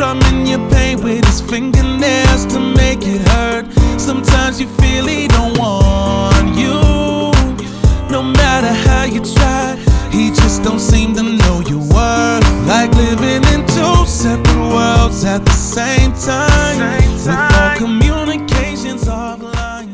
drumming your pain with his fingernails to make it hurt. Sometimes you feel he don't want you. No matter how you try, he just don't seem